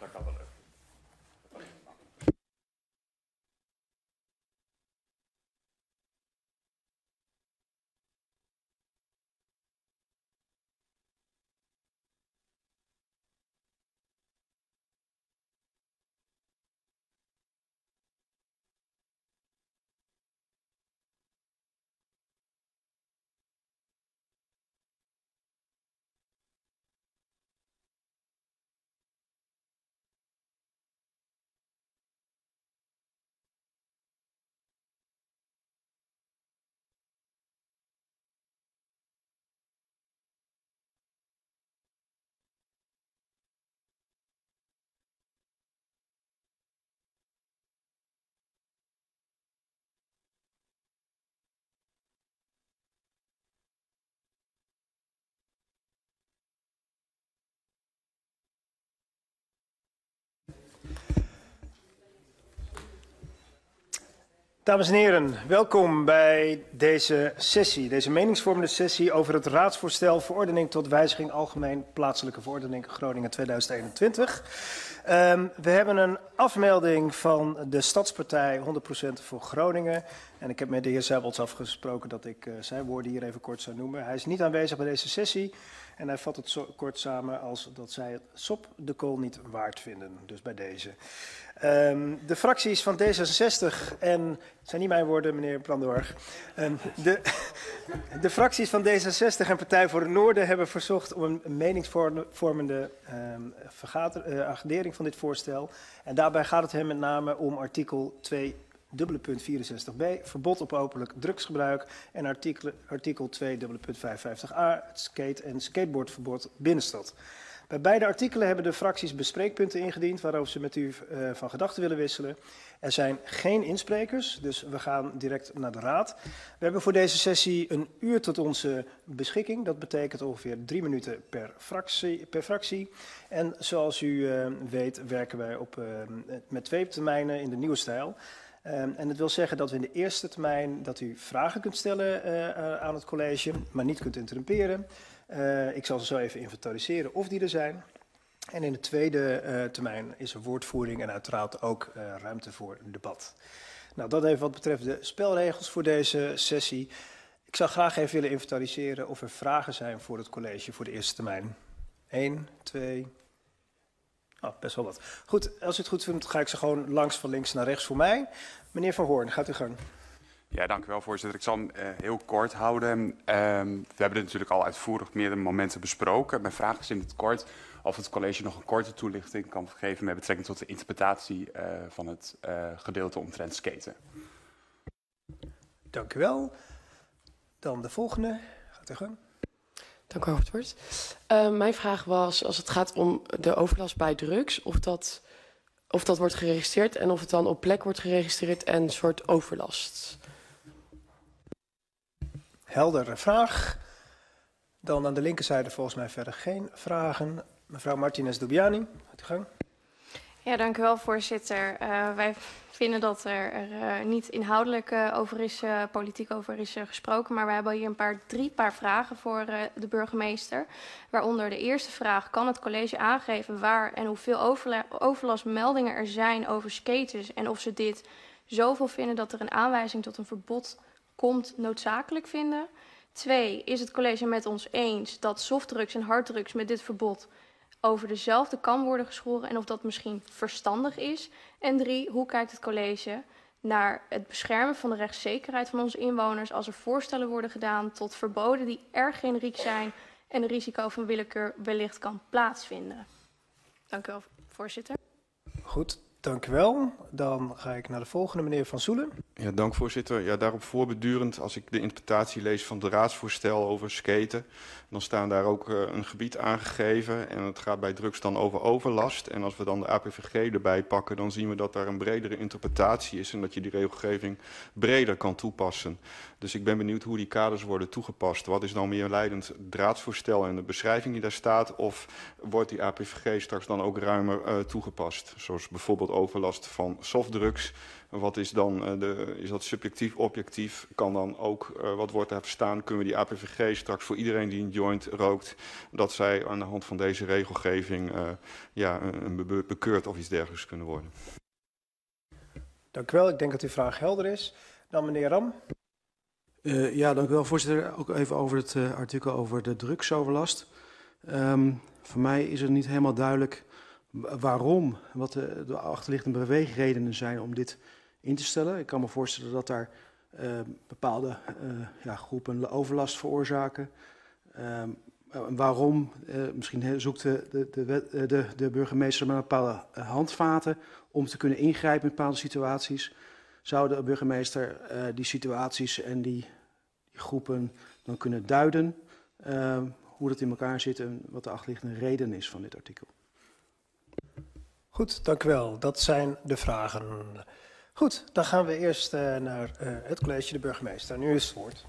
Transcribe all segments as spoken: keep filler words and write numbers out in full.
dat kan wel leuk. Dames en heren, welkom bij deze sessie, deze meningsvormende sessie over het raadsvoorstel verordening tot wijziging algemeen plaatselijke verordening Groningen tweeduizend eenentwintig. Um, we hebben een afmelding van de Stadspartij honderd procent voor Groningen. En ik heb met de heer Zijbolts afgesproken dat ik uh, zijn woorden hier even kort zou noemen. Hij is niet aanwezig bij deze sessie en hij vat het zo kort samen als dat zij het sop de kool niet waard vinden. Dus bij deze. Um, de fracties van D zesenzestig en, het zijn niet mijn woorden, meneer Brandorg, um, de, de fracties van D zesenzestig en Partij voor het Noorden hebben verzocht om een meningsvormende um, vergader, uh, agendering van dit voorstel. En daarbij gaat het hem met name om artikel twee dubbele punt vierenzestig b, verbod op openlijk drugsgebruik, en artikel, artikel twee dubbele punt vijfenvijftig a, het skate- en skateboardverbod binnenstad. Bij beide artikelen hebben de fracties bespreekpunten ingediend waarover ze met u uh, van gedachten willen wisselen. Er zijn geen insprekers, dus we gaan direct naar de raad. We hebben voor deze sessie een uur tot onze beschikking. Dat betekent ongeveer drie minuten per fractie. Per fractie. En zoals u uh, weet werken wij op, uh, met twee termijnen in de nieuwe stijl. Um, en dat wil zeggen dat we in de eerste termijn dat u vragen kunt stellen uh, uh, aan het college, maar niet kunt interrumperen. Uh, ik zal ze zo even inventariseren of die er zijn. En in de tweede uh, termijn is er woordvoering en uiteraard ook uh, ruimte voor debat. Nou, dat even wat betreft de spelregels voor deze sessie. Ik zou graag even willen inventariseren of er vragen zijn voor het college voor de eerste termijn. Eén, twee... Oh, best wel wat. Goed, als u het goed vindt, ga ik ze gewoon langs van links naar rechts voor mij. Meneer Van Hoorn, gaat u gang. Ja, dank u wel, voorzitter. Ik zal hem uh, heel kort houden. Um, we hebben dit natuurlijk al uitvoerig op meerdere momenten besproken. Mijn vraag is in het kort of het college nog een korte toelichting kan geven met betrekking tot de interpretatie uh, van het uh, gedeelte omtrent skaten. Dank u wel. Dan de volgende. Gaat u gang. Dank u wel voor het woord. Uh, mijn vraag was, als het gaat om de overlast bij drugs, of dat, of dat wordt geregistreerd en of het dan op plek wordt geregistreerd en een soort overlast. Heldere vraag. Dan aan de linkerzijde volgens mij verder geen vragen. Mevrouw Martinez-Dubiani, gaat u gang. Ja, dank u wel, voorzitter. Uh, wij vinden dat er, er uh, niet inhoudelijk uh, over is, uh, politiek over is uh, gesproken, maar we hebben hier een paar, drie paar vragen voor uh, de burgemeester. Waaronder de eerste vraag: kan het college aangeven waar en hoeveel overla overlastmeldingen er zijn over skaters en of ze dit zoveel vinden dat er een aanwijzing tot een verbod komt noodzakelijk vinden? Twee, is het college met ons eens dat softdrugs en harddrugs met dit verbod over dezelfde kam worden geschoren en of dat misschien verstandig is? En drie, hoe kijkt het college naar het beschermen van de rechtszekerheid van onze inwoners als er voorstellen worden gedaan tot verboden die erg generiek zijn en het risico van willekeur wellicht kan plaatsvinden? Dank u wel, voorzitter. Goed, dank u wel. Dan ga ik naar de volgende, meneer Van Soelen. Ja, dank voorzitter. Ja, daarop voorbedurend, als ik de interpretatie lees van het raadsvoorstel over skaten, dan staan daar ook uh, een gebied aangegeven en het gaat bij drugs dan over overlast. En als we dan de A P V G erbij pakken, dan zien we dat daar een bredere interpretatie is en dat je die regelgeving breder kan toepassen. Dus ik ben benieuwd hoe die kaders worden toegepast. Wat is nou meer leidend, het raadsvoorstel en de beschrijving die daar staat, of wordt die A P V G straks dan ook ruimer uh, toegepast? Zoals bijvoorbeeld overlast van softdrugs. Wat is dan, uh, de, is dat subjectief, objectief? Kan dan ook, uh, wat wordt daar verstaan? Kunnen we die A P V G straks voor iedereen die een joint rookt, dat zij aan de hand van deze regelgeving uh, ja, een be bekeurd of iets dergelijks kunnen worden? Dank u wel. Ik denk dat uw vraag helder is. Dan meneer Ram. Uh, ja, dank u wel, voorzitter. Ook even over het uh, artikel over de drugsoverlast. Um, voor mij is het niet helemaal duidelijk waarom, wat de, de achterliggende beweegredenen zijn om dit in te stellen. Ik kan me voorstellen dat daar uh, bepaalde uh, ja, groepen overlast veroorzaken. Um, waarom? Uh, misschien zoekt de, de, de, de, de burgemeester met bepaalde handvaten om te kunnen ingrijpen in bepaalde situaties. Zou de burgemeester uh, die situaties en die, die groepen dan kunnen duiden? Uh, hoe dat in elkaar zit en wat de achterliggende reden is van dit artikel. Goed, dank u wel. Dat zijn de vragen. Goed, dan gaan we eerst uh, naar uh, het college, de burgemeester. Nu is het woord.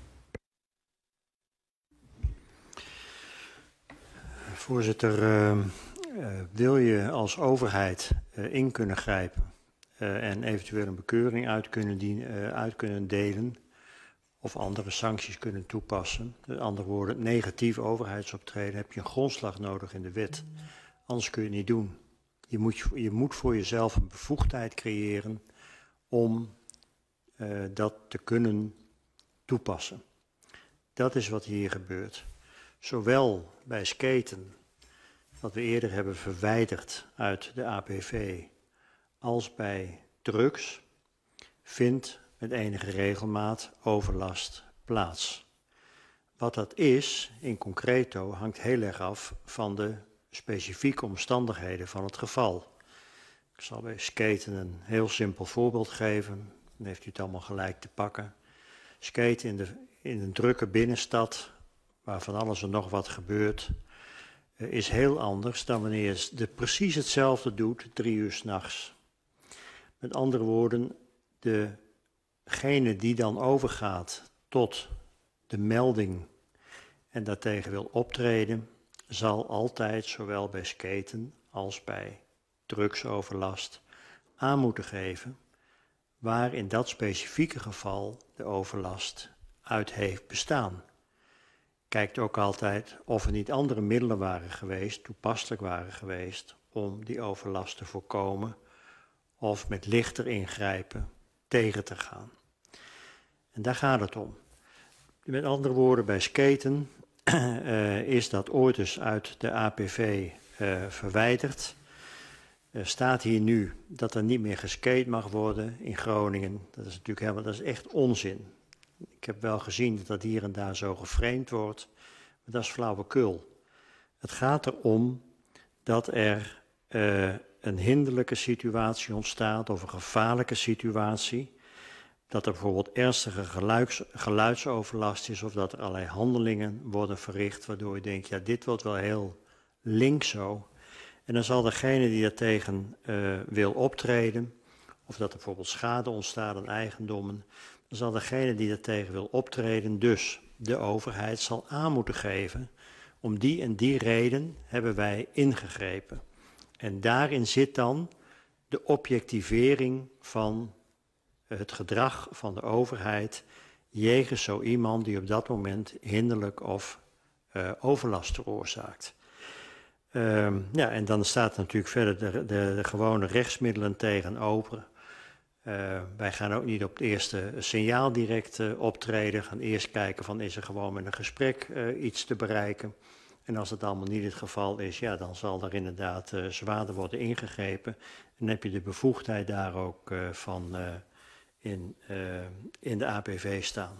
Voorzitter, uh, uh, wil je als overheid uh, in kunnen grijpen uh, en eventueel een bekeuring uit kunnen, dienen, uh, uit kunnen delen of andere sancties kunnen toepassen, met andere woorden, negatief overheidsoptreden, heb je een grondslag nodig in de wet. Anders kun je het niet doen. Je moet, je moet voor jezelf een bevoegdheid creëren om uh, dat te kunnen toepassen. Dat is wat hier gebeurt. Zowel bij skaten, wat we eerder hebben verwijderd uit de A P V, als bij drugs, vindt met enige regelmaat overlast plaats. Wat dat is, in concreto, hangt heel erg af van de specifieke omstandigheden van het geval. Ik zal bij skaten een heel simpel voorbeeld geven, dan heeft u het allemaal gelijk te pakken. Skaten in, de, in een drukke binnenstad, waar van alles en nog wat gebeurt, is heel anders dan wanneer je de precies hetzelfde doet, drie uur 's nachts. Met andere woorden, degene die dan overgaat tot de melding en daartegen wil optreden, zal altijd, zowel bij skaten als bij drugsoverlast, aan moeten geven waar in dat specifieke geval de overlast uit heeft bestaan. Kijkt ook altijd of er niet andere middelen waren geweest, toepasselijk waren geweest, om die overlast te voorkomen of met lichter ingrijpen tegen te gaan. En daar gaat het om. Met andere woorden, bij skaten uh, is dat ooit eens uit de A P V uh, verwijderd. Er staat hier nu dat er niet meer geskate mag worden in Groningen. Dat is natuurlijk helemaal, dat is echt onzin. Ik heb wel gezien dat dat hier en daar zo geframed wordt, maar dat is flauwekul. Het gaat erom dat er uh, een hinderlijke situatie ontstaat of een gevaarlijke situatie. Dat er bijvoorbeeld ernstige geluids, geluidsoverlast is of dat er allerlei handelingen worden verricht waardoor je denkt, ja, dit wordt wel heel links zo. En dan zal degene die daartegen uh, wil optreden, of dat er bijvoorbeeld schade ontstaat aan eigendommen, dan zal degene die daartegen wil optreden, dus de overheid, zal aan moeten geven, om die en die reden hebben wij ingegrepen. En daarin zit dan de objectivering van het gedrag van de overheid jegens zo iemand die op dat moment hinderlijk of uh, overlast veroorzaakt. Uh, ja, en dan staat natuurlijk verder de, de, de gewone rechtsmiddelen tegenover. Uh, wij gaan ook niet op het eerste signaal direct uh, optreden. We gaan eerst kijken van is er gewoon met een gesprek uh, iets te bereiken. En als het allemaal niet het geval is, ja, dan zal er inderdaad uh, zwaarder worden ingegrepen. En dan heb je de bevoegdheid daar ook uh, van uh, in, uh, in de A P V staan.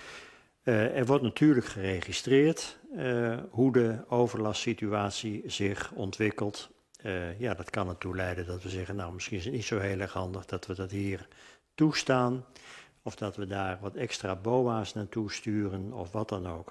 Uh, er wordt natuurlijk geregistreerd uh, hoe de overlastsituatie zich ontwikkelt. Uh, ja, dat kan ertoe leiden dat we zeggen, nou misschien is het niet zo heel erg handig dat we dat hier toestaan. Of dat we daar wat extra B O A's naartoe sturen of wat dan ook.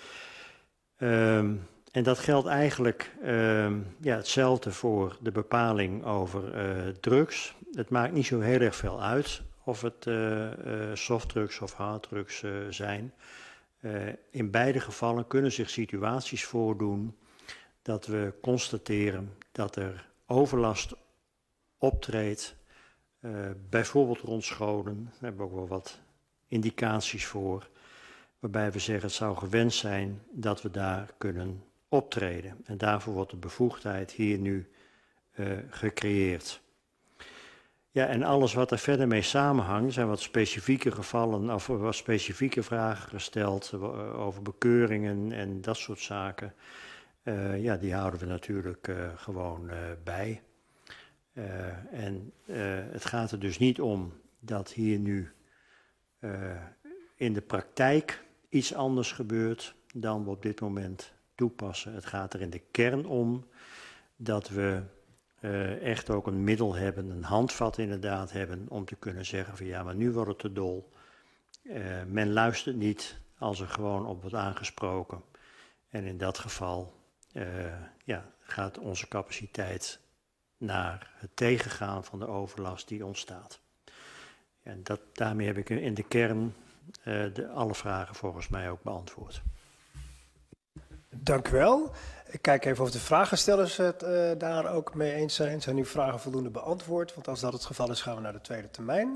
Um, en dat geldt eigenlijk um, ja, hetzelfde voor de bepaling over uh, drugs. Het maakt niet zo heel erg veel uit of het uh, uh, softdrugs of harddrugs uh, zijn. Uh, in beide gevallen kunnen zich situaties voordoen dat we constateren dat er overlast optreedt. Uh, bijvoorbeeld rond scholen, daar hebben we ook wel wat indicaties voor. Waarbij we zeggen het zou gewenst zijn dat we daar kunnen optreden. En daarvoor wordt de bevoegdheid hier nu uh, gecreëerd. Ja, en alles wat er verder mee samenhangt, zijn wat specifieke gevallen of wat specifieke vragen gesteld uh, over bekeuringen en dat soort zaken. Uh, ja, die houden we natuurlijk uh, gewoon uh, bij. Uh, en uh, het gaat er dus niet om dat hier nu uh, in de praktijk iets anders gebeurt dan we op dit moment toepassen. Het gaat er in de kern om dat we uh, echt ook een middel hebben, een handvat inderdaad hebben, om te kunnen zeggen van ja, maar nu wordt het te dol. Uh, men luistert niet als er gewoon op wordt aangesproken. En in dat geval uh, ja, gaat onze capaciteit naar het tegengaan van de overlast die ontstaat. En dat, daarmee heb ik in de kern uh, de, alle vragen volgens mij ook beantwoord. Dank u wel. Ik kijk even of de vragenstellers het uh, daar ook mee eens zijn. Zijn uw vragen voldoende beantwoord? Want als dat het geval is, gaan we naar de tweede termijn.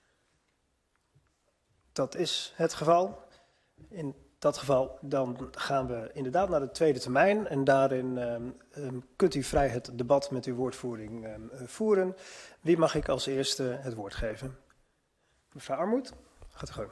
Dat is het geval. In dat geval dan gaan we inderdaad naar de tweede termijn. En daarin um, um, kunt u vrij het debat met uw woordvoering um, voeren. Wie mag ik als eerste het woord geven? Mevrouw Armoed, gaat u gang.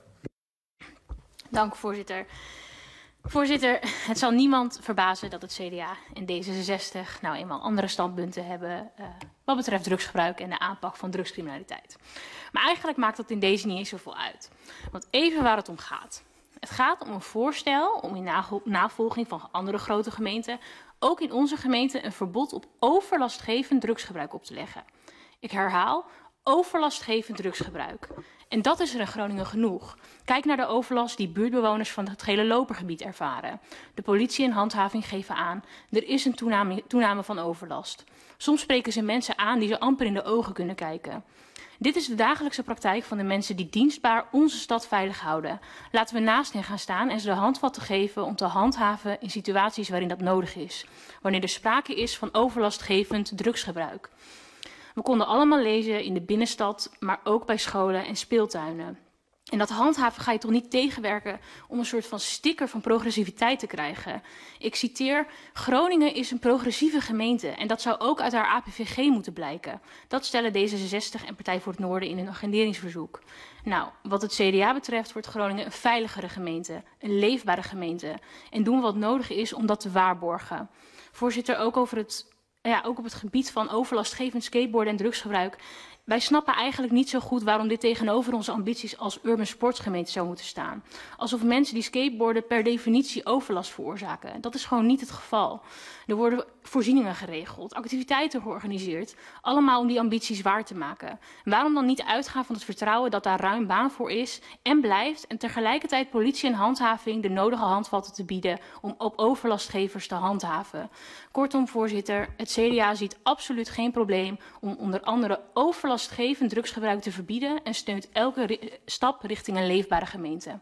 Dank u, voorzitter. Voorzitter, het zal niemand verbazen dat het C D A en D zesenzestig nou eenmaal andere standpunten hebben uh, wat betreft drugsgebruik en de aanpak van drugscriminaliteit. Maar eigenlijk maakt dat in deze niet eens zoveel uit. Want even waar het om gaat. Het gaat om een voorstel om in navolging van andere grote gemeenten ook in onze gemeente een verbod op overlastgevend drugsgebruik op te leggen. Ik herhaal, overlastgevend drugsgebruik. En dat is er in Groningen genoeg. Kijk naar de overlast die buurtbewoners van het gele lopergebied ervaren. De politie en handhaving geven aan, er is een toename, toename van overlast. Soms spreken ze mensen aan die ze amper in de ogen kunnen kijken. Dit is de dagelijkse praktijk van de mensen die dienstbaar onze stad veilig houden. Laten we naast hen gaan staan en ze de handvatten geven om te handhaven in situaties waarin dat nodig is. Wanneer er sprake is van overlastgevend drugsgebruik. We konden allemaal lezen in de binnenstad, maar ook bij scholen en speeltuinen. En dat handhaven ga je toch niet tegenwerken om een soort van sticker van progressiviteit te krijgen. Ik citeer, Groningen is een progressieve gemeente en dat zou ook uit haar A P V G moeten blijken. Dat stellen D zesenzestig en Partij voor het Noorden in hun agenderingsverzoek. Nou, wat het C D A betreft wordt Groningen een veiligere gemeente, een leefbare gemeente. En doen we wat nodig is om dat te waarborgen. Voorzitter, ook over het... Ja, ook op het gebied van overlastgevend skateboarden en drugsgebruik. Wij snappen eigenlijk niet zo goed waarom dit tegenover onze ambities als urban sportsgemeente zou moeten staan. Alsof mensen die skateboarden per definitie overlast veroorzaken. Dat is gewoon niet het geval. Er worden voorzieningen geregeld, activiteiten georganiseerd, allemaal om die ambities waar te maken. Waarom dan niet uitgaan van het vertrouwen dat daar ruim baan voor is en blijft en tegelijkertijd politie en handhaving de nodige handvatten te bieden om op overlastgevers te handhaven. Kortom, voorzitter, het C D A ziet absoluut geen probleem om onder andere overlastgevend drugsgebruik te verbieden en steunt elke ri- stap richting een leefbare gemeente.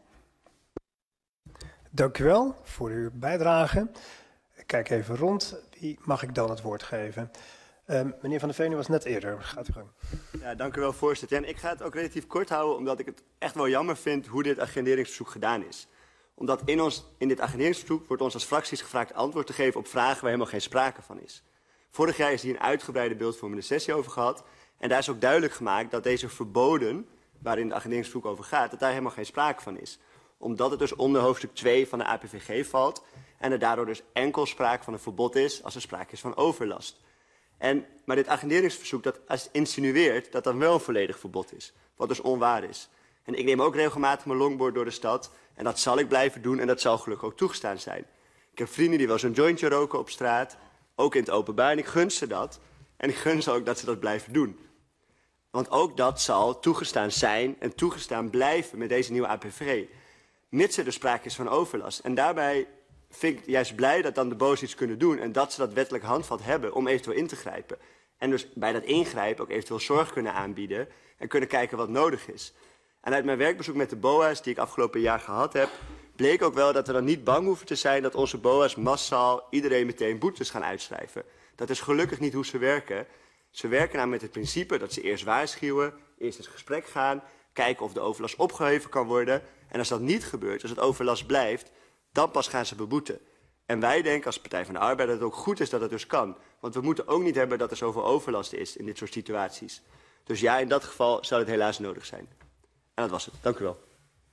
Dank u wel voor uw bijdrage. Ik kijk even rond. Wie mag ik dan het woord geven? Uh, meneer Van der Veen, u was net eerder. Gaat u gang. Ja, dank u wel, voorzitter. En ik ga het ook relatief kort houden, omdat ik het echt wel jammer vind hoe dit agenderingsverzoek gedaan is. Omdat in, ons, in dit agenderingsverzoek wordt ons als fracties gevraagd antwoord te geven op vragen waar helemaal geen sprake van is. Vorig jaar is hier een uitgebreide beeldvormende sessie over gehad. En daar is ook duidelijk gemaakt dat deze verboden, waarin het agenderingsverzoek over gaat, dat daar helemaal geen sprake van is. Omdat het dus onder hoofdstuk twee van de A P V G valt en er daardoor dus enkel sprake van een verbod is als er sprake is van overlast. En, maar dit agenderingsverzoek dat insinueert dat dan wel een volledig verbod is, wat dus onwaar is. En ik neem ook regelmatig mijn longboard door de stad en dat zal ik blijven doen en dat zal gelukkig ook toegestaan zijn. Ik heb vrienden die wel zo'n jointje roken op straat, ook in het openbaar, en ik gun ze dat. En ik gun ze ook dat ze dat blijven doen. Want ook dat zal toegestaan zijn en toegestaan blijven met deze nieuwe A P V G. Mits er dus sprake is van overlast. En daarbij vind ik juist blij dat dan de boos iets kunnen doen en dat ze dat wettelijk handvat hebben om eventueel in te grijpen. En dus bij dat ingrijpen ook eventueel zorg kunnen aanbieden en kunnen kijken wat nodig is. En uit mijn werkbezoek met de B O A's die ik afgelopen jaar gehad heb, bleek ook wel dat we dan niet bang hoeven te zijn dat onze B O A's massaal iedereen meteen boetes gaan uitschrijven. Dat is gelukkig niet hoe ze werken. Ze werken nou met het principe dat ze eerst waarschuwen, eerst in gesprek gaan, kijken of de overlast opgeheven kan worden. En als dat niet gebeurt, als het overlast blijft, dan pas gaan ze beboeten. En wij denken als Partij van de Arbeid dat het ook goed is dat het dus kan. Want we moeten ook niet hebben dat er zoveel overlast is in dit soort situaties. Dus ja, in dat geval zou het helaas nodig zijn. En dat was het. Dank u wel.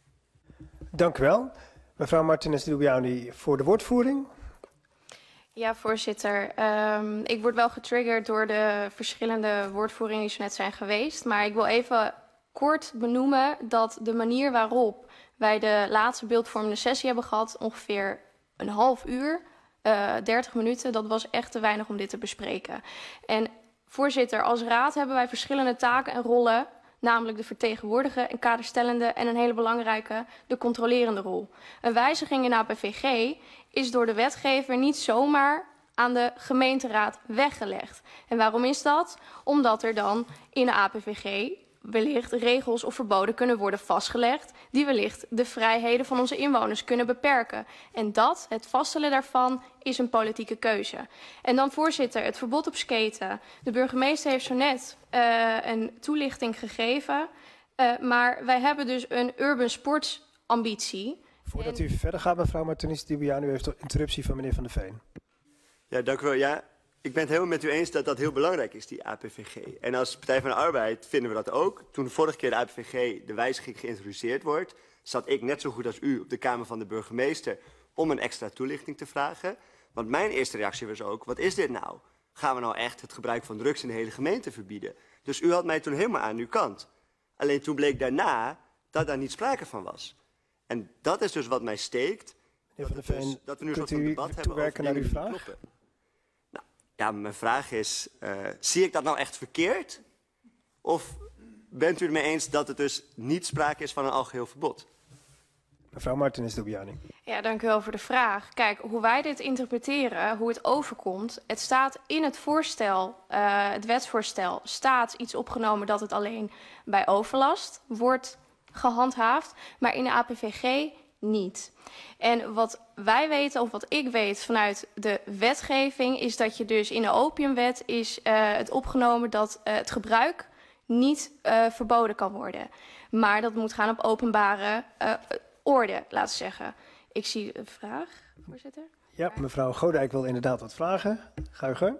Dank u wel. Mevrouw Martinez-Dubiani voor de woordvoering. Ja, voorzitter. Um, ik word wel getriggerd door de verschillende woordvoeringen die zo net zijn geweest. Maar ik wil even kort benoemen dat de manier waarop wij de laatste beeldvormende sessie hebben gehad, ongeveer een half uur, uh, dertig minuten, dat was echt te weinig om dit te bespreken. En voorzitter, als raad hebben wij verschillende taken en rollen, namelijk de vertegenwoordige en kaderstellende en een hele belangrijke, de controlerende rol. Een wijziging in A P V G is door de wetgever niet zomaar aan de gemeenteraad weggelegd. En waarom is dat? Omdat er dan in de A P V G wellicht regels of verboden kunnen worden vastgelegd die wellicht de vrijheden van onze inwoners kunnen beperken. En dat, het vaststellen daarvan, is een politieke keuze. En dan voorzitter, het verbod op skaten. De burgemeester heeft zo net uh, een toelichting gegeven, uh, maar wij hebben dus een urban sports ambitie. Voordat u verder gaat, mevrouw Martinez-Dubiani, u heeft de interruptie van meneer Van der Veen. Ja, dank u wel. Ja, ik ben het helemaal met u eens dat dat heel belangrijk is, die A P V G. En als Partij van de Arbeid vinden we dat ook. Toen de vorige keer de A P V G de wijziging geïntroduceerd wordt, zat ik net zo goed als u op de Kamer van de Burgemeester om een extra toelichting te vragen. Want mijn eerste reactie was ook, wat is dit nou? Gaan we nou echt het gebruik van drugs in de hele gemeente verbieden? Dus u had mij toen helemaal aan uw kant. Alleen toen bleek daarna dat daar niet sprake van was. En dat is dus wat mij steekt, dat, Van Veen, dus, dat we nu een soort van debat hebben over naar dingen uw die vraag? kloppen. Nou, ja, mijn vraag is, uh, zie ik dat nou echt verkeerd? Of bent u het mee eens dat het dus niet sprake is van een algeheel verbod? Mevrouw Martinez-Dubiani. Ja, dank u wel voor de vraag. Kijk, hoe wij dit interpreteren, hoe het overkomt, het staat in het voorstel, uh, het wetsvoorstel, staat iets opgenomen dat het alleen bij overlast wordt gehandhaafd, maar in de A P V G niet. En wat wij weten, of wat ik weet vanuit de wetgeving, is dat je dus in de opiumwet is uh, het opgenomen dat uh, het gebruik niet uh, verboden kan worden. Maar dat moet gaan op openbare uh, orde, laten we zeggen. Ik zie een vraag, voorzitter. Ja, mevrouw Godijk wil inderdaad wat vragen. Ga u gang.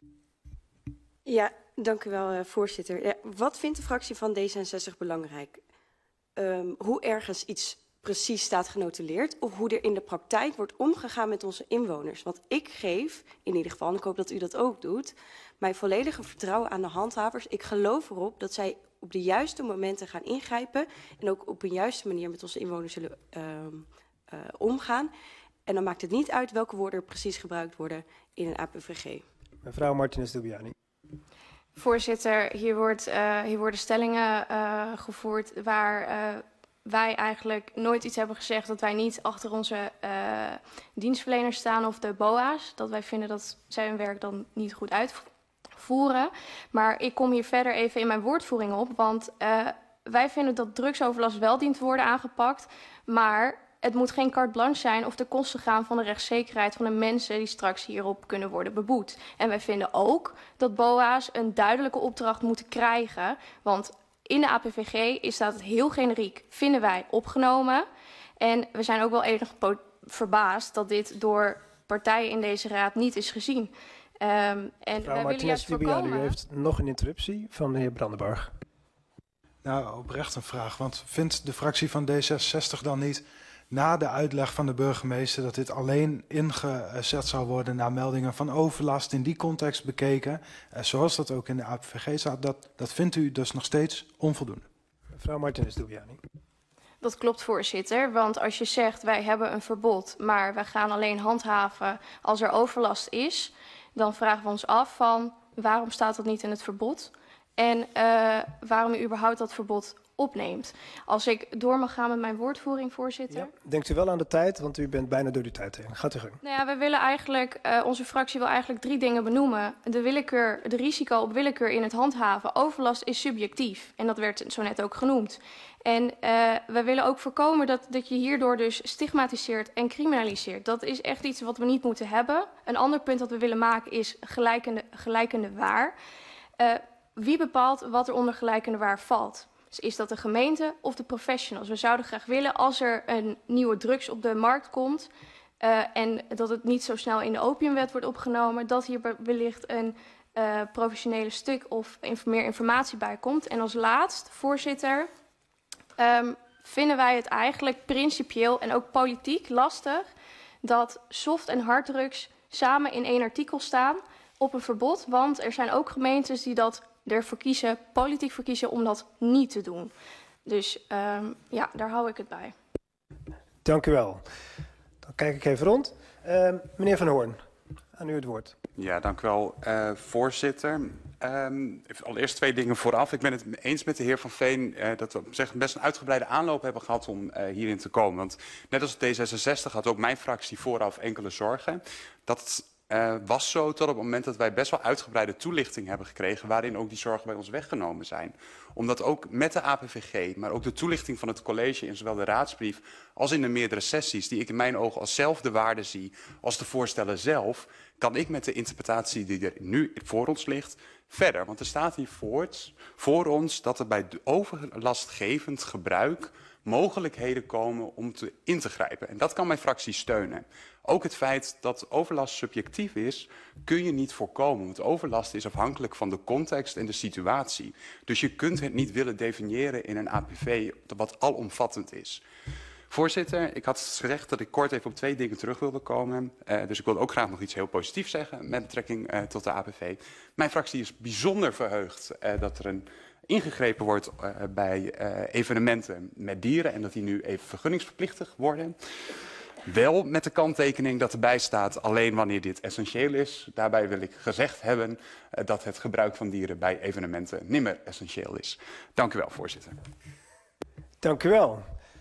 Ja, dank u wel, uh, voorzitter. Ja, wat vindt de fractie van D zesenzestig belangrijk? Um, hoe ergens iets precies staat genotuleerd of hoe er in de praktijk wordt omgegaan met onze inwoners. Want ik geef, in ieder geval, en ik hoop dat u dat ook doet, mijn volledige vertrouwen aan de handhavers. Ik geloof erop dat zij op de juiste momenten gaan ingrijpen en ook op een juiste manier met onze inwoners zullen uh, uh, omgaan. En dan maakt het niet uit welke woorden er precies gebruikt worden in een A P V G. Mevrouw Martinez-Dubiani. Voorzitter, hier, wordt, uh, hier worden stellingen uh, gevoerd waar uh, wij eigenlijk nooit iets hebben gezegd dat wij niet achter onze uh, dienstverleners staan of de B O A's. Dat wij vinden dat zij hun werk dan niet goed uitvoeren. Maar ik kom hier verder even in mijn woordvoering op, want uh, wij vinden dat drugsoverlast wel dient te worden aangepakt, maar het moet geen carte blanche zijn of ten koste gaan van de rechtszekerheid van de mensen die straks hierop kunnen worden beboet. En wij vinden ook dat B O A's een duidelijke opdracht moeten krijgen, want in de A P V G is dat heel generiek, vinden wij, opgenomen. En we zijn ook wel enig verbaasd dat dit door partijen in deze raad niet is gezien. Um, en Mevrouw wij willen juist voorkomen... U heeft nog een interruptie van de heer Brandenburg. Nou, oprecht een vraag. Want vindt de fractie van D zesenzestig dan niet, na de uitleg van de burgemeester, dat dit alleen ingezet zou worden naar meldingen van overlast, in die context bekeken, eh, zoals dat ook in de A P V G staat, dat, dat vindt u dus nog steeds onvoldoende? Mevrouw Martinez-Dubiani. Dat klopt, voorzitter. Want als je zegt, wij hebben een verbod, maar wij gaan alleen handhaven als er overlast is, dan vragen we ons af van, waarom staat dat niet in het verbod? En uh, waarom u überhaupt dat verbod opneemt. Als ik door mag gaan met mijn woordvoering, voorzitter. Ja, denkt u wel aan de tijd, want u bent bijna door de tijd heen. Gaat u gang. Nou ja, we willen eigenlijk, uh, onze fractie wil eigenlijk drie dingen benoemen. De willekeur, de risico op willekeur in het handhaven. Overlast is subjectief. En dat werd zo net ook genoemd. En uh, we willen ook voorkomen dat, dat je hierdoor dus stigmatiseert en criminaliseert. Dat is echt iets wat we niet moeten hebben. Een ander punt dat we willen maken is gelijkende, gelijkende waar. Uh, wie bepaalt wat er onder gelijk en waar valt? Dus is dat de gemeente of de professionals? We zouden graag willen, als er een nieuwe drugs op de markt komt uh, en dat het niet zo snel in de opiumwet wordt opgenomen, dat hier wellicht een uh, professionele stuk of inf meer informatie bij komt. En als laatst, voorzitter, um, vinden wij het eigenlijk principieel en ook politiek lastig dat soft- en harddrugs samen in één artikel staan op een verbod. Want er zijn ook gemeentes die dat ervoor kiezen, politiek voor kiezen om dat niet te doen. Dus um, ja, daar hou ik het bij. Dank u wel. Dan kijk ik even rond. Uh, meneer Van Hoorn, aan u het woord. Ja, dank u wel, uh, voorzitter. Um, allereerst twee dingen vooraf. Ik ben het eens met de heer Van Veen uh, dat we zeg, best een uitgebreide aanloop hebben gehad om uh, hierin te komen. Want net als D zesenzestig had ook mijn fractie vooraf enkele zorgen. Dat uh, was zo tot op het moment dat wij best wel uitgebreide toelichting hebben gekregen, waarin ook die zorgen bij ons weggenomen zijn. Omdat ook met de A P V G, maar ook de toelichting van het college in zowel de raadsbrief als in de meerdere sessies, die ik in mijn ogen als zelfde waarde zie als de voorstellen zelf, kan ik met de interpretatie die er nu voor ons ligt verder. Want er staat hier voorts, voor ons dat er bij overlastgevend gebruik mogelijkheden komen om te, in te grijpen. En dat kan mijn fractie steunen. Ook het feit dat overlast subjectief is, kun je niet voorkomen. Want overlast is afhankelijk van de context en de situatie. Dus je kunt het niet willen definiëren in een A P V wat alomvattend is. Voorzitter, ik had gezegd dat ik kort even op twee dingen terug wilde komen. Uh, dus ik wil ook graag nog iets heel positiefs zeggen met betrekking uh, tot de A P V. Mijn fractie is bijzonder verheugd uh, dat er een ingegrepen wordt uh, bij uh, evenementen met dieren en dat die nu even vergunningsverplichtig worden. Wel met de kanttekening dat erbij staat alleen wanneer dit essentieel is. Daarbij wil ik gezegd hebben uh, dat het gebruik van dieren bij evenementen nimmer essentieel is. Dank u wel, voorzitter. Dank u wel.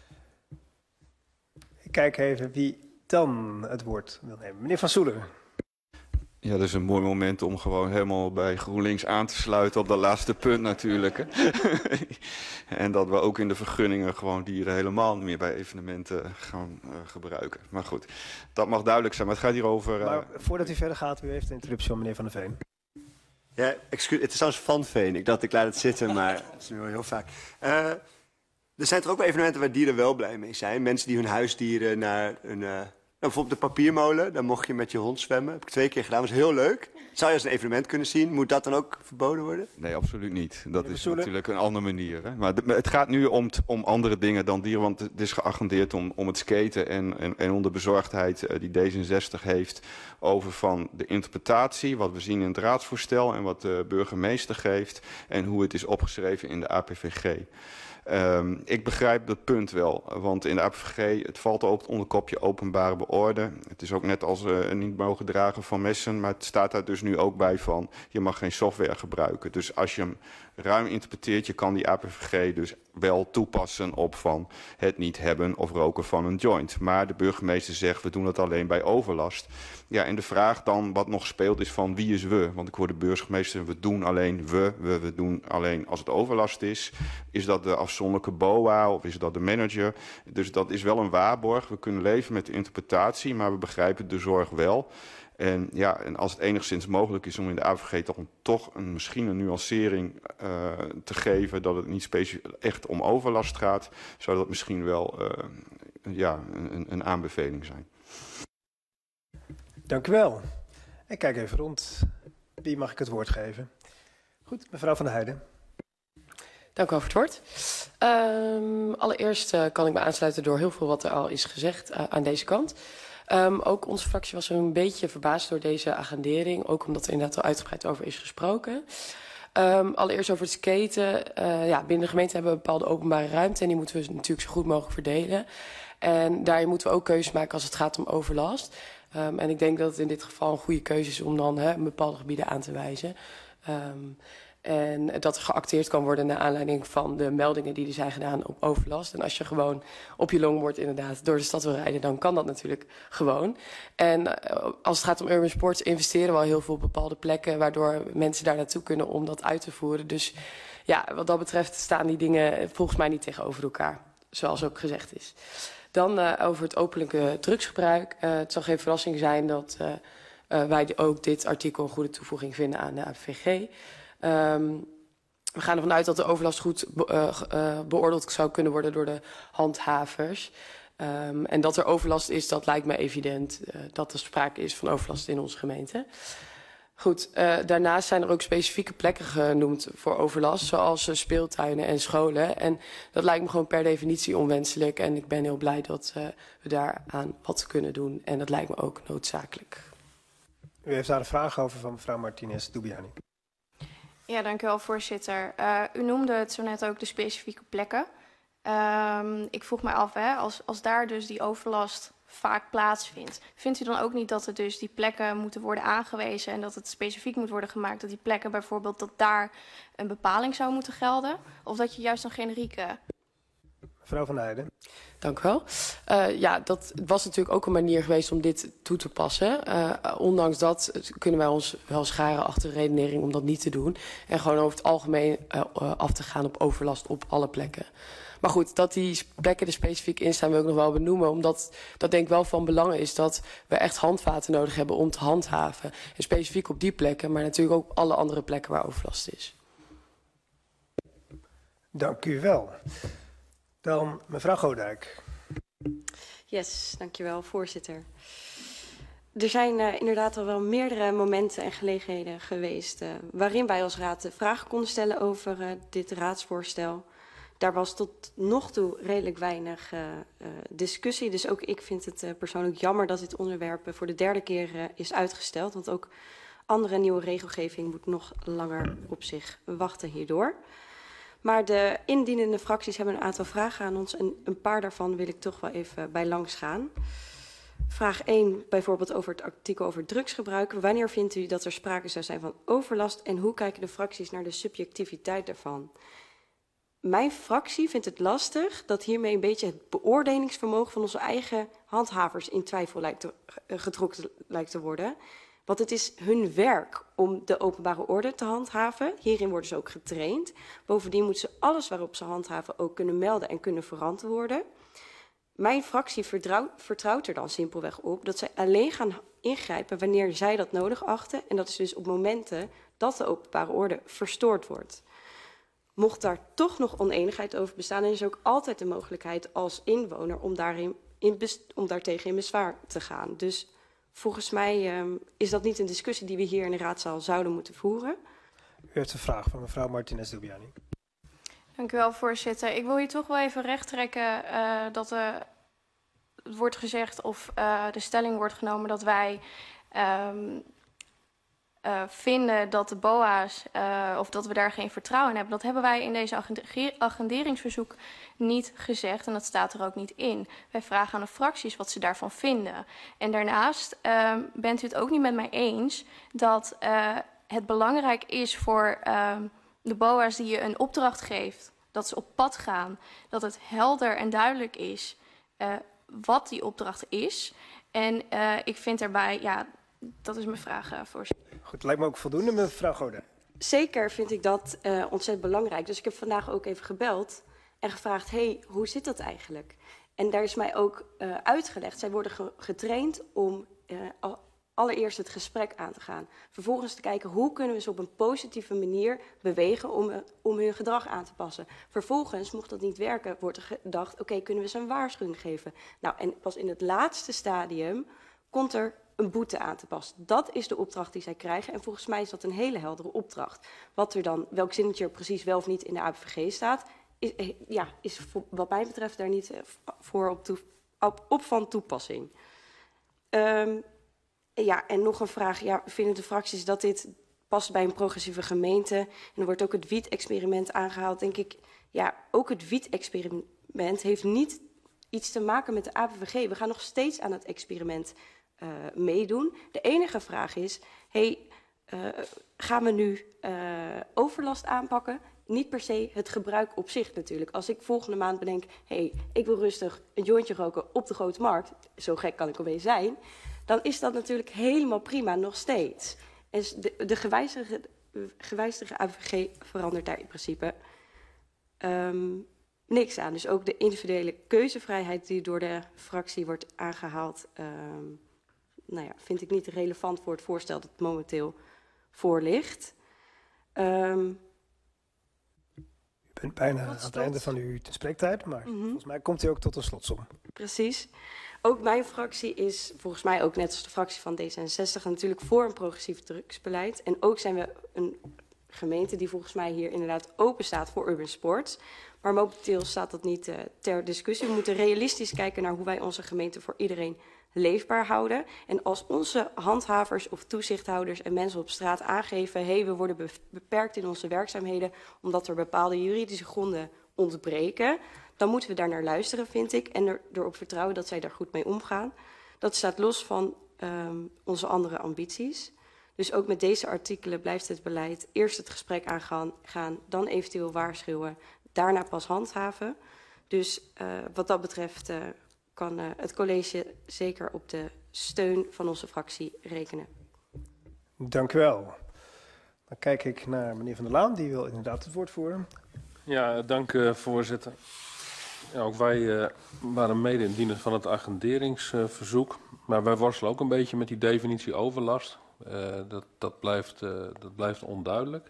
Ik kijk even wie dan het woord wil nemen. Meneer Van Soelen. Ja, dat is een mooi moment om gewoon helemaal bij GroenLinks aan te sluiten op dat laatste punt natuurlijk. Hè. En dat we ook in de vergunningen gewoon dieren helemaal niet meer bij evenementen gaan uh, gebruiken. Maar goed, dat mag duidelijk zijn. Maar het gaat hier over... Uh... Maar voordat u verder gaat, u heeft een interruptie van meneer Van der Veen. Ja, excuus, het is trouwens Van Veen. Ik dacht, ik laat het zitten, maar dat is nu wel heel vaak. Uh, er zijn toch ook wel evenementen waar dieren wel blij mee zijn. Mensen die hun huisdieren naar een... Uh, Nou, bijvoorbeeld de papiermolen, daar mocht je met je hond zwemmen. Heb ik twee keer gedaan, was heel leuk. Zou je als een evenement kunnen zien? Moet dat dan ook verboden worden? Nee, absoluut niet. Dat is natuurlijk een andere manier. Hè? Maar het gaat nu om, om andere dingen dan dieren. Want het is geagendeerd om, om het skaten en, en, en om de bezorgdheid die D zesenzestig heeft over van de interpretatie, wat we zien in het raadsvoorstel en wat de burgemeester geeft en hoe het is opgeschreven in de A P V G. Um, ik begrijp dat punt wel, want in de A P V G, het valt ook onder kopje openbare orde. Het is ook net als uh, niet mogen dragen van messen, maar het staat daar dus nu ook bij van, je mag geen software gebruiken. Dus als je hem ruim interpreteert, je kan die A P V G dus wel toepassen op van het niet hebben of roken van een joint. Maar de burgemeester zegt, we doen het alleen bij overlast. Ja, en de vraag dan wat nog speelt is van wie is we? Want ik hoor de burgemeester, we doen alleen we, we, we doen alleen als het overlast is. Is dat de afzonderlijke B O A of is dat de manager? Dus dat is wel een waarborg. We kunnen leven met de interpretatie, maar we begrijpen de zorg wel. En ja, en als het enigszins mogelijk is om in de A P V G toch, een, toch een, misschien een nuancering uh, te geven dat het niet specifiek echt om overlast gaat, zou dat misschien wel uh, ja, een, een aanbeveling zijn. Dank u wel. Ik kijk even rond. Wie mag ik het woord geven? Goed, mevrouw Van der Heijden. Dank u wel voor het woord. Um, allereerst uh, kan ik me aansluiten door heel veel wat er al is gezegd uh, aan deze kant. Um, ook onze fractie was een beetje verbaasd door deze agendering. Ook omdat er inderdaad al uitgebreid over is gesproken. Um, allereerst over het skaten. Uh, ja, binnen de gemeente hebben we een bepaalde openbare ruimte. En die moeten we natuurlijk zo goed mogelijk verdelen. En daarin moeten we ook keuzes maken als het gaat om overlast. Um, en ik denk dat het in dit geval een goede keuze is om dan hè, bepaalde gebieden aan te wijzen. Um, En dat er geacteerd kan worden naar aanleiding van de meldingen die er zijn gedaan op overlast. En als je gewoon op je longboard inderdaad door de stad wil rijden, dan kan dat natuurlijk gewoon. En uh, als het gaat om urban sports investeren we al heel veel op bepaalde plekken, waardoor mensen daar naartoe kunnen om dat uit te voeren. Dus ja, wat dat betreft staan die dingen volgens mij niet tegenover elkaar, zoals ook gezegd is. Dan uh, over het openlijke drugsgebruik. Uh, het zal geen verrassing zijn dat uh, uh, wij ook dit artikel een goede toevoeging vinden aan de A P V G. Um, we gaan ervan uit dat de overlast goed be uh, uh, beoordeeld zou kunnen worden door de handhavers. Um, en dat er overlast is, dat lijkt me evident. Uh, dat er sprake is van overlast in onze gemeente. Goed, uh, daarnaast zijn er ook specifieke plekken genoemd voor overlast, zoals uh, speeltuinen en scholen. En dat lijkt me gewoon per definitie onwenselijk. En ik ben heel blij dat uh, we daaraan wat kunnen doen. En dat lijkt me ook noodzakelijk. U heeft daar een vraag over van mevrouw Martinez Dubiani. Ja, dank u wel, voorzitter. Uh, u noemde het zo net ook de specifieke plekken. Um, ik vroeg mij af, hè, als, als daar dus die overlast vaak plaatsvindt, vindt u dan ook niet dat er dus die plekken moeten worden aangewezen en dat het specifiek moet worden gemaakt dat die plekken bijvoorbeeld dat daar een bepaling zou moeten gelden? Of dat je juist een generieke... Mevrouw van Heijden. Dank u wel. Uh, ja, dat was natuurlijk ook een manier geweest om dit toe te passen. Uh, ondanks dat kunnen wij ons wel scharen achter de redenering om dat niet te doen. En gewoon over het algemeen uh, uh, af te gaan op overlast op alle plekken. Maar goed, dat die plekken er specifiek in staan wil ik nog wel benoemen. Omdat dat denk ik wel van belang is dat we echt handvaten nodig hebben om te handhaven. En specifiek op die plekken, maar natuurlijk ook op alle andere plekken waar overlast is. Dank u wel. Dan mevrouw Godijk. Yes, dankjewel, voorzitter. Er zijn uh, inderdaad al wel meerdere momenten en gelegenheden geweest uh, waarin wij als raad vragen konden stellen over uh, dit raadsvoorstel. Daar was tot nog toe redelijk weinig uh, uh, discussie. Dus ook ik vind het uh, persoonlijk jammer dat dit onderwerp uh, voor de derde keer uh, is uitgesteld. Want ook andere nieuwe regelgeving moet nog langer op zich wachten hierdoor. Maar de indienende fracties hebben een aantal vragen aan ons. En een paar daarvan wil ik toch wel even bij langs gaan. Vraag één, bijvoorbeeld over het artikel over drugsgebruik. Wanneer vindt u dat er sprake zou zijn van overlast? En hoe kijken de fracties naar de subjectiviteit daarvan? Mijn fractie vindt het lastig dat hiermee een beetje het beoordelingsvermogen van onze eigen handhavers in twijfel lijkt te, getrokken lijkt te worden. Want het is hun werk om de openbare orde te handhaven. Hierin worden ze ook getraind. Bovendien moeten ze alles waarop ze handhaven ook kunnen melden en kunnen verantwoorden. Mijn fractie vertrouw, vertrouwt er dan simpelweg op dat zij alleen gaan ingrijpen wanneer zij dat nodig achten. En dat is dus op momenten dat de openbare orde verstoord wordt. Mocht daar toch nog oneenigheid over bestaan, dan is ook altijd de mogelijkheid als inwoner om, daarin in om daartegen in bezwaar te gaan. Dus volgens mij um, is dat niet een discussie die we hier in de raadzaal zouden moeten voeren. U heeft een vraag van mevrouw Martinez Dubiani. Dank u wel, voorzitter. Ik wil hier toch wel even recht trekken uh, dat uh, het wordt gezegd of uh, de stelling wordt genomen dat wij um, uh, vinden dat de B O A's uh, of dat we daar geen vertrouwen in hebben. Dat hebben wij in deze agenderingsverzoek niet gezegd en dat staat er ook niet in. Wij vragen aan de fracties wat ze daarvan vinden. En daarnaast uh, bent u het ook niet met mij eens dat uh, het belangrijk is voor uh, de B O A's die je een opdracht geeft, dat ze op pad gaan, dat het helder en duidelijk is uh, wat die opdracht is. En uh, ik vind daarbij, ja, dat is mijn vraag, uh, voorzitter. Goed, lijkt me ook voldoende, mevrouw Godijn. Zeker vind ik dat uh, ontzettend belangrijk. Dus ik heb vandaag ook even gebeld en gevraagd, hey, hoe zit dat eigenlijk? En daar is mij ook uh, uitgelegd, zij worden ge getraind om uh, al allereerst het gesprek aan te gaan. Vervolgens te kijken hoe kunnen we ze op een positieve manier bewegen om, uh, om hun gedrag aan te passen. Vervolgens, mocht dat niet werken, wordt er gedacht, oké, okay, kunnen we ze een waarschuwing geven? Nou, en pas in het laatste stadium komt er een boete aan te passen. Dat is de opdracht die zij krijgen. En volgens mij is dat een hele heldere opdracht. Wat er dan, welk zinnetje er precies wel of niet in de A P V G staat, is, ja, is wat mij betreft daar niet voor op, toe, op, op van toepassing. Um, Ja, en nog een vraag. Ja, vinden de fracties dat dit past bij een progressieve gemeente? En er wordt ook het wiet-experiment aangehaald. Denk ik, ja, ook het wiet-experiment heeft niet iets te maken met de A P V G. We gaan nog steeds aan het experiment uh, meedoen. De enige vraag is, hey, uh, gaan we nu uh, overlast aanpakken? Niet per se het gebruik op zich natuurlijk. Als ik volgende maand bedenk, hey, ik wil rustig een jointje roken op de Grote Markt. Zo gek kan ik opeens zijn. Dan is dat natuurlijk helemaal prima nog steeds. En de, de gewijzigde, gewijzigde A P V G verandert daar in principe um, niks aan. Dus ook de individuele keuzevrijheid die door de fractie wordt aangehaald, um, nou ja, vind ik niet relevant voor het voorstel dat momenteel voor ligt. Um, U bent bijna aan het einde van uw spreektijd, maar mm-hmm. volgens mij komt u ook tot een slotsom. Precies. Ook mijn fractie is volgens mij ook net als de fractie van D zesenzestig natuurlijk voor een progressief drugsbeleid. En ook zijn we een gemeente die volgens mij hier inderdaad open staat voor urban sports. Maar momenteel staat dat niet uh, ter discussie. We moeten realistisch kijken naar hoe wij onze gemeente voor iedereen leefbaar houden. En als onze handhavers of toezichthouders en mensen op straat aangeven, hé, hey, we worden be- beperkt in onze werkzaamheden omdat er bepaalde juridische gronden ontbreken, dan moeten we daar naar luisteren, vind ik, en er, erop vertrouwen dat zij daar goed mee omgaan. Dat staat los van um, onze andere ambities. Dus ook met deze artikelen blijft het beleid eerst het gesprek aangaan, gaan, dan eventueel waarschuwen, daarna pas handhaven. Dus uh, wat dat betreft uh, kan uh, het college zeker op de steun van onze fractie rekenen. Dank u wel. Dan kijk ik naar meneer Van der Laan, die wil inderdaad het woord voeren. Ja, dank uh, voorzitter. Ja, ook wij uh, waren mede-indieners van het agenderingsverzoek. Uh, maar wij worstelen ook een beetje met die definitie overlast. Uh, dat, dat, blijft, uh, dat blijft onduidelijk.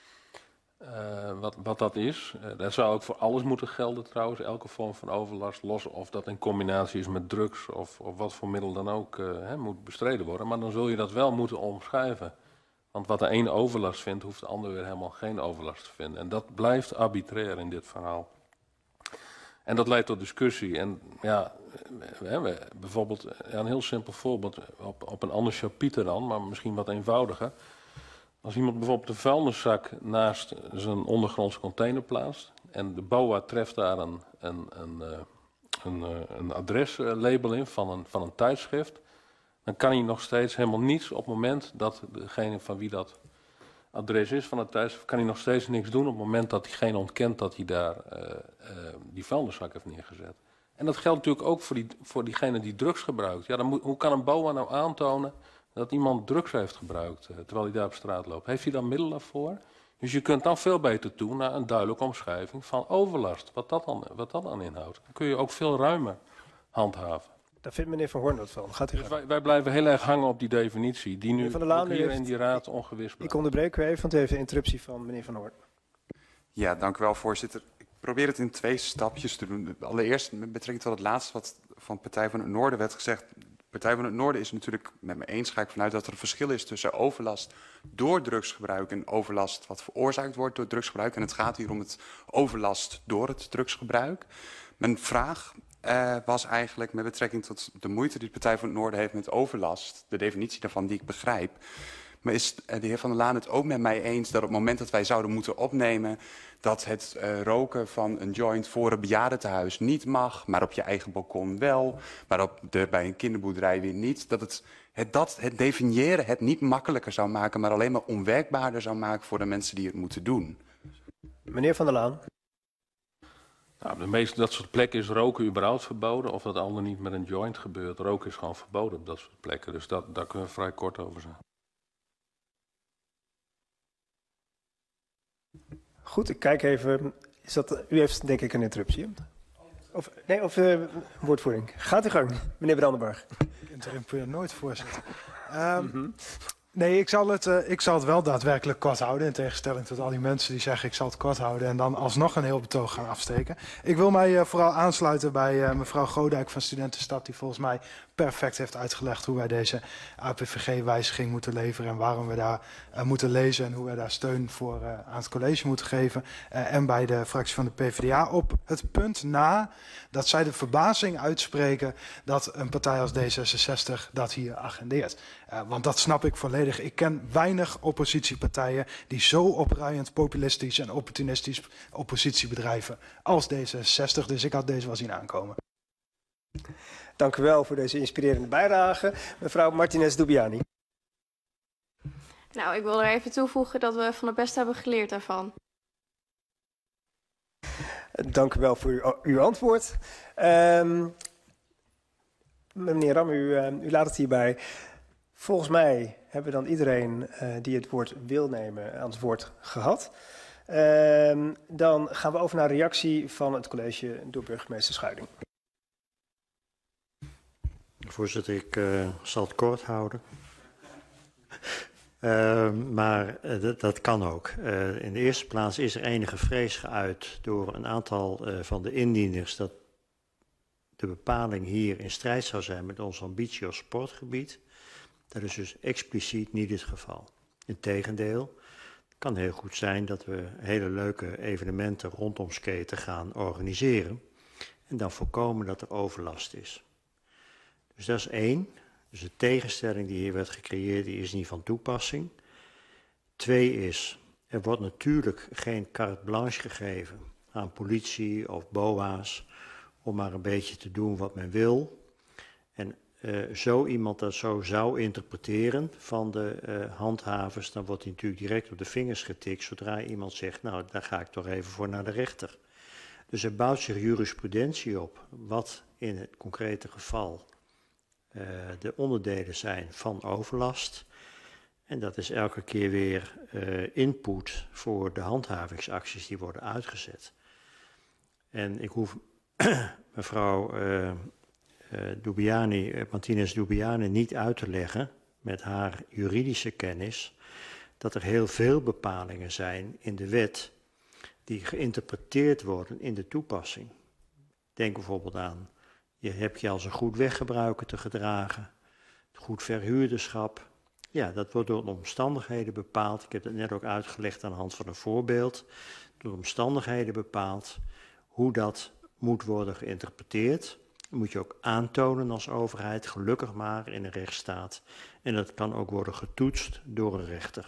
Uh, wat, wat dat is. Uh, dat zou ook voor alles moeten gelden trouwens. Elke vorm van overlast, los of dat in combinatie is met drugs of, of wat voor middel dan ook uh, hè, moet bestreden worden. Maar dan zul je dat wel moeten omschrijven. Want wat de een overlast vindt, hoeft de ander weer helemaal geen overlast te vinden. En dat blijft arbitrair in dit verhaal. En dat leidt tot discussie. En ja, we, we, bijvoorbeeld, ja, een heel simpel voorbeeld op, op een ander chapitre dan, maar misschien wat eenvoudiger. Als iemand bijvoorbeeld een vuilniszak naast zijn ondergrondse container plaatst en de B O A treft daar een, een, een, een, een adreslabel in van een, van een tijdschrift, dan kan hij nog steeds helemaal niets op het moment dat degene van wie dat adres is van het tijdschrift, kan hij nog steeds niks doen op het moment dat diegene ontkent dat hij daar uh, uh, die vuilniszak heeft neergezet. En dat geldt natuurlijk ook voor, die, voor diegene die drugs gebruikt. Ja, dan moet, hoe kan een B O A nou aantonen dat iemand drugs heeft gebruikt uh, terwijl hij daar op straat loopt? Heeft hij dan middelen voor? Dus je kunt dan veel beter toe naar een duidelijke omschrijving van overlast, wat dat dan, wat dat dan inhoudt. Dan kun je ook veel ruimer handhaven. Daar vindt meneer Van Hoorn wat van. Gaat u dus wij, wij blijven heel erg hangen op die definitie, die nu Laan, hier heeft, in die raad ongewis blijft. Ik onderbreek u even, want u heeft een interruptie van meneer Van Hoorn. Ja, dank u wel, voorzitter. Ik probeer het in twee stapjes te doen. Allereerst met betrekking tot het laatste wat van Partij van het Noorden werd gezegd. Partij van het Noorden is natuurlijk met me eens, ga ik vanuit dat er een verschil is tussen overlast door drugsgebruik en overlast wat veroorzaakt wordt door drugsgebruik. En het gaat hier om het overlast door het drugsgebruik. Mijn vraag uh, was eigenlijk met betrekking tot de moeite die de Partij van het Noorden heeft met overlast, de definitie daarvan die ik begrijp. Maar is de heer Van der Laan het ook met mij eens dat op het moment dat wij zouden moeten opnemen dat het uh, roken van een joint voor een bejaardentehuis niet mag, maar op je eigen balkon wel, maar op de, bij een kinderboerderij weer niet, dat het, het, dat het definiëren het niet makkelijker zou maken, maar alleen maar onwerkbaarder zou maken voor de mensen die het moeten doen? Meneer Van der Laan. Nou, de meeste dat soort plekken is roken überhaupt verboden, of dat al dan niet met een joint gebeurt. Roken is gewoon verboden op dat soort plekken, dus dat, daar kunnen we vrij kort over zijn. Goed, ik kijk even. Is dat, u heeft denk ik een interruptie. Of, nee, of uh, woordvoering. Gaat uw gang, meneer Brandenburg. Ik interrumpeer nooit, voorzitter. Um, mm-hmm. Nee, ik zal, het, uh, ik zal het wel daadwerkelijk kort houden. In tegenstelling tot al die mensen die zeggen ik zal het kort houden en dan alsnog een heel betoog gaan afsteken. Ik wil mij uh, vooral aansluiten bij uh, mevrouw Godijk van Studentenstad, die volgens mij perfect heeft uitgelegd hoe wij deze A P V G-wijziging moeten leveren en waarom we daar uh, moeten lezen en hoe we daar steun voor uh, aan het college moeten geven. Uh, en bij de fractie van de P v d A op het punt na dat zij de verbazing uitspreken dat een partij als D zesenzestig dat hier agendeert. Uh, want dat snap ik volledig. Ik ken weinig oppositiepartijen die zo opruiend populistisch en opportunistisch oppositie bedrijven als D zesenzestig. Dus ik had deze wel zien aankomen. Dank u wel voor deze inspirerende bijdrage. Mevrouw Martinez-Dubiani. Nou, ik wil er even toevoegen dat we van het beste hebben geleerd daarvan. Dank u wel voor uw, uw antwoord. Um, meneer Ram, u, uh, u laat het hierbij. Volgens mij hebben we dan iedereen uh, die het woord wil nemen aan het woord gehad. Uh, dan gaan we over naar een reactie van het college door burgemeester Schuiling. Voorzitter, ik uh, zal het kort houden. Uh, maar uh, dat, dat kan ook. Uh, in de eerste plaats is er enige vrees geuit door een aantal uh, van de indieners dat de bepaling hier in strijd zou zijn met onze ambitie als sportgebied. Dat is dus expliciet niet het geval. Integendeel, het kan heel goed zijn dat we hele leuke evenementen rondom skaten gaan organiseren en dan voorkomen dat er overlast is. Dus dat is één. Dus de tegenstelling die hier werd gecreëerd, die is niet van toepassing. Twee is, er wordt natuurlijk geen carte blanche gegeven aan politie of B O A's om maar een beetje te doen wat men wil. En uh, zo iemand dat zo zou interpreteren van de uh, handhavers, dan wordt hij natuurlijk direct op de vingers getikt zodra iemand zegt, nou daar ga ik toch even voor naar de rechter. Dus er bouwt zich jurisprudentie op, wat in het concrete geval uh, de onderdelen zijn van overlast. En dat is elke keer weer uh, input voor de handhavingsacties die worden uitgezet. En ik hoef mevrouw uh, uh, Dubiani, uh, Martinez Dubiani niet uit te leggen met haar juridische kennis dat er heel veel bepalingen zijn in de wet die geïnterpreteerd worden in de toepassing. Denk bijvoorbeeld aan, je hebt je als een goed weggebruiker te gedragen, goed verhuurderschap. Ja, dat wordt door de omstandigheden bepaald. Ik heb dat net ook uitgelegd aan de hand van een voorbeeld. Door omstandigheden bepaald hoe dat moet worden geïnterpreteerd. Dat moet je ook aantonen als overheid, gelukkig maar in een rechtsstaat. En dat kan ook worden getoetst door een rechter.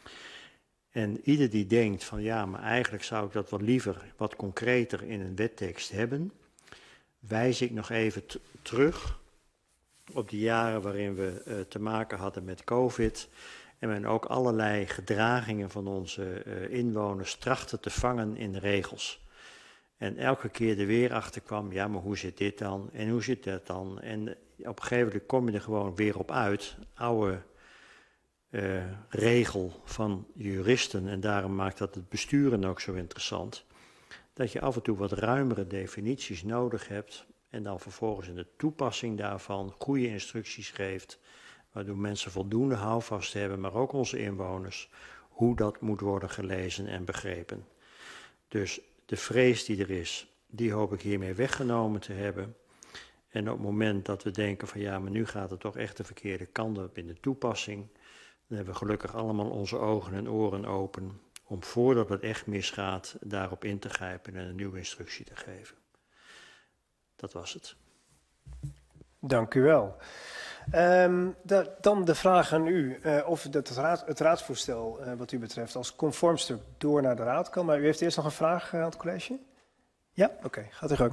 En ieder die denkt van ja, maar eigenlijk zou ik dat wat liever wat concreter in een wettekst hebben, wijs ik nog even t- terug op die jaren waarin we uh, te maken hadden met COVID en men ook allerlei gedragingen van onze uh, inwoners trachtte te vangen in de regels. En elke keer er weer achter kwam, ja, maar hoe zit dit dan? En hoe zit dat dan? En op een gegeven moment kom je er gewoon weer op uit. Oude uh, regel van juristen, en daarom maakt dat het besturen ook zo interessant, dat je af en toe wat ruimere definities nodig hebt en dan vervolgens in de toepassing daarvan goede instructies geeft, waardoor mensen voldoende houvast hebben, maar ook onze inwoners, hoe dat moet worden gelezen en begrepen. Dus de vrees die er is, die hoop ik hiermee weggenomen te hebben. En op het moment dat we denken van ja, maar nu gaat het toch echt de verkeerde kant op in de toepassing, dan hebben we gelukkig allemaal onze ogen en oren open om voordat het echt misgaat, daarop in te grijpen en een nieuwe instructie te geven. Dat was het. Dank u wel. Um, da, dan de vraag aan u uh, of het, raad, het raadsvoorstel uh, wat u betreft als conform stuk door naar de raad kan. Maar u heeft eerst nog een vraag uh, aan het college? Ja? Oké, okay, gaat u gang.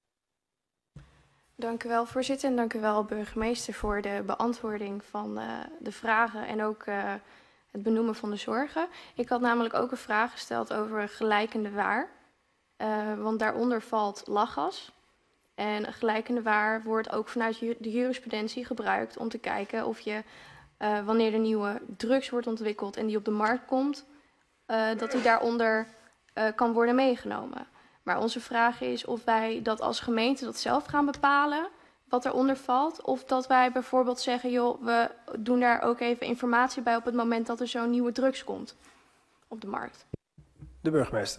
Dank u wel, voorzitter. En dank u wel, burgemeester, voor de beantwoording van uh, de vragen en ook uh, het benoemen van de zorgen. Ik had namelijk ook een vraag gesteld over gelijkende waar. Uh, want daaronder valt lachgas. En gelijkende waar wordt ook vanuit de jurisprudentie gebruikt om te kijken of je, uh, wanneer er nieuwe drugs wordt ontwikkeld en die op de markt komt, uh, dat die daaronder uh, kan worden meegenomen. Maar onze vraag is of wij dat als gemeente dat zelf gaan bepalen, wat eronder valt. Of dat wij bijvoorbeeld zeggen, joh, we doen daar ook even informatie bij op het moment dat er zo'n nieuwe drugs komt op de markt. De burgemeester.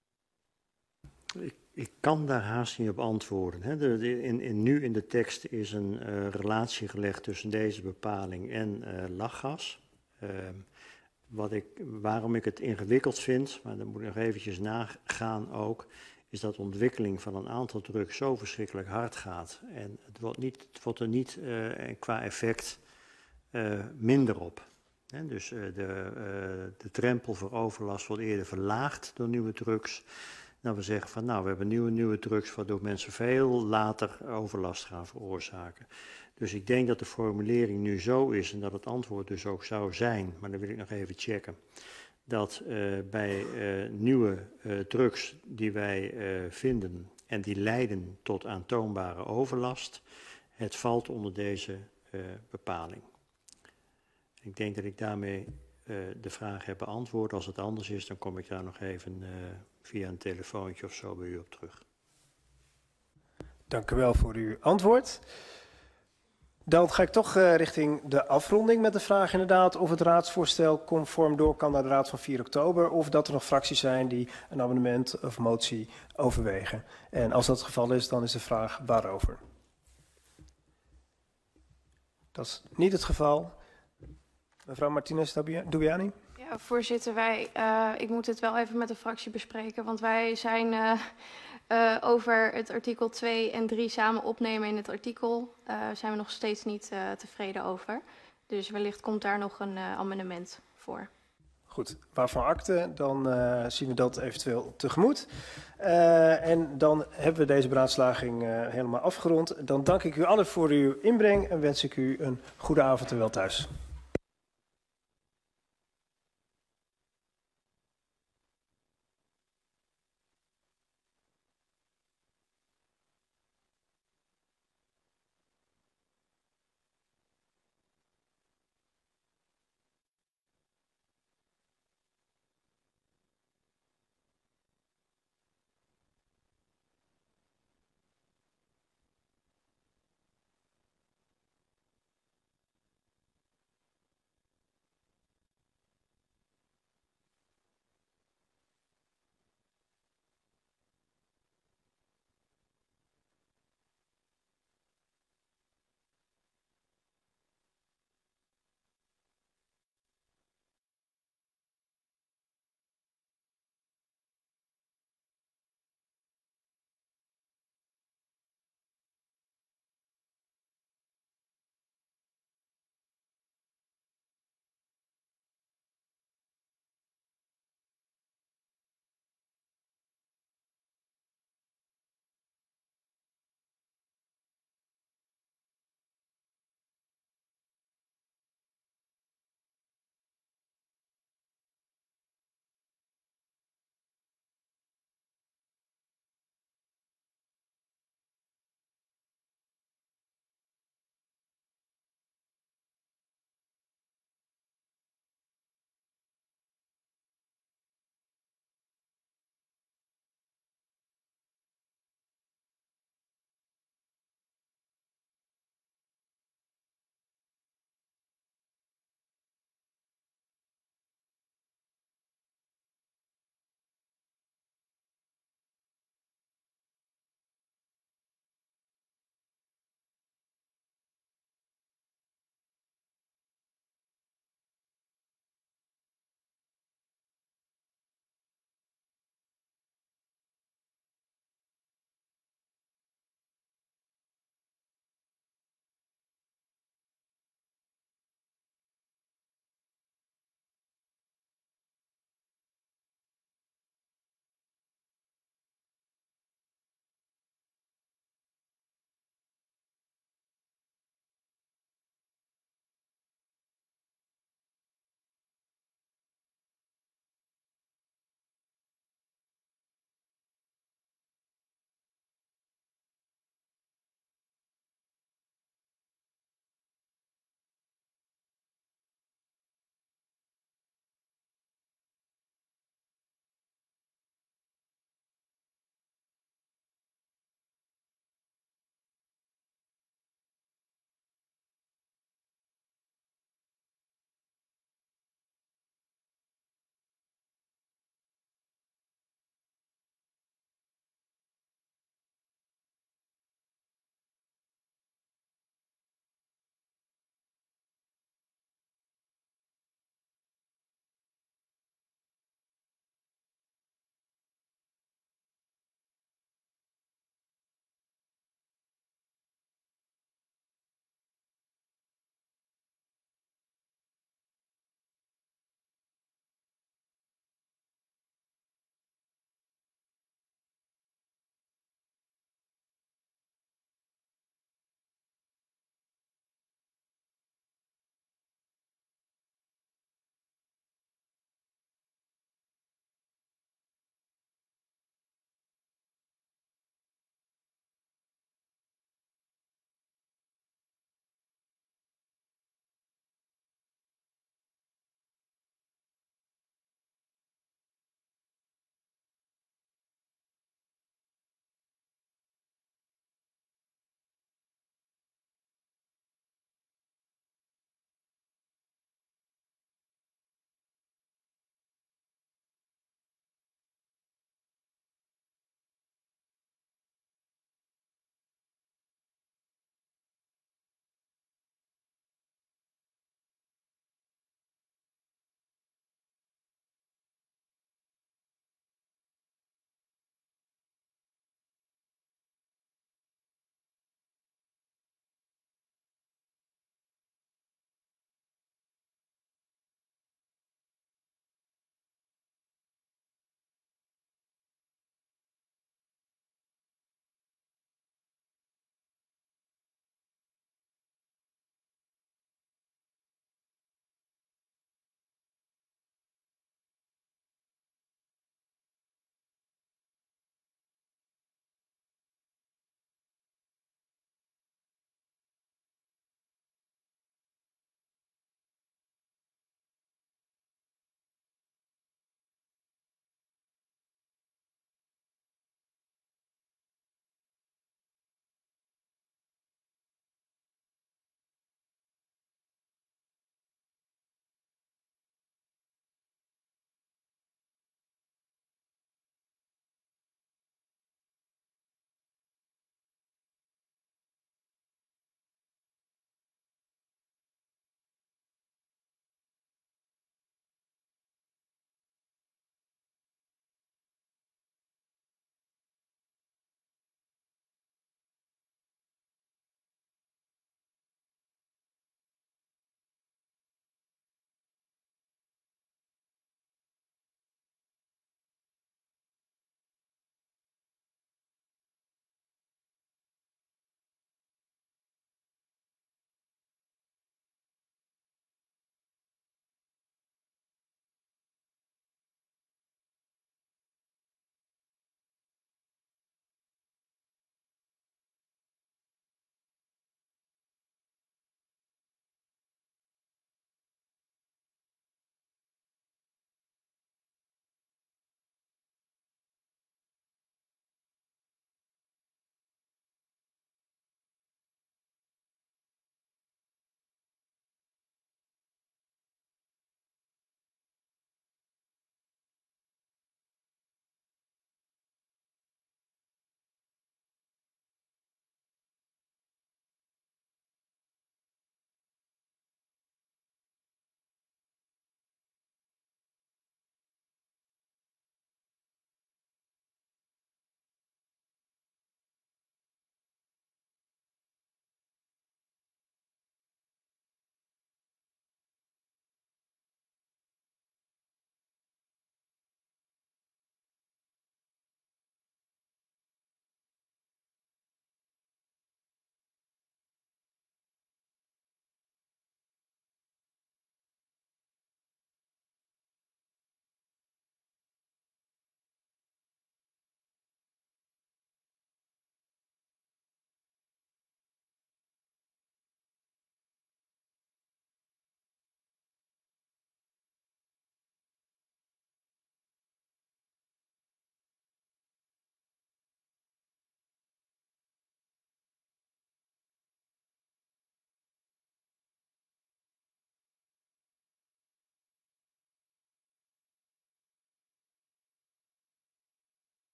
Ik, ik kan daar haast niet op antwoorden. Hè. De, de, in, in, nu in de tekst is een uh, relatie gelegd tussen deze bepaling en uh, lachgas. Uh, wat ik, waarom ik het ingewikkeld vind, maar dan moet ik nog eventjes nagaan ook, is dat de ontwikkeling van een aantal drugs zo verschrikkelijk hard gaat. En het wordt, niet, het wordt er niet uh, qua effect uh, minder op. He, dus uh, de, uh, de drempel voor overlast wordt eerder verlaagd door nieuwe drugs. Dan we zeggen van nou, we hebben nieuwe, nieuwe drugs waardoor mensen veel later overlast gaan veroorzaken. Dus ik denk dat de formulering nu zo is en dat het antwoord dus ook zou zijn, maar dan wil ik nog even checken, dat uh, bij uh, nieuwe uh, drugs die wij uh, vinden en die leiden tot aantoonbare overlast, het valt onder deze uh, bepaling. Ik denk dat ik daarmee uh, de vraag heb beantwoord. Als het anders is, dan kom ik daar nog even uh, via een telefoontje of zo bij u op terug. Dank u wel voor uw antwoord. Dan ga ik toch uh, richting de afronding met de vraag inderdaad of het raadsvoorstel conform door kan naar de raad van vier oktober. Of dat er nog fracties zijn die een amendement of motie overwegen. En als dat het geval is, dan is de vraag waarover. Dat is niet het geval. Mevrouw Martinez Dubiani. Ja, voorzitter, wij, uh, ik moet het wel even met de fractie bespreken. Want wij zijn uh, uh, over het artikel twee en drie samen opnemen in het artikel. Uh, zijn we nog steeds niet uh, tevreden over. Dus wellicht komt daar nog een uh, amendement voor. Goed, waarvan akte, dan uh, zien we dat eventueel tegemoet. Uh, en dan hebben we deze beraadslaging uh, helemaal afgerond. Dan dank ik u allen voor uw inbreng en wens ik u een goede avond en wel thuis.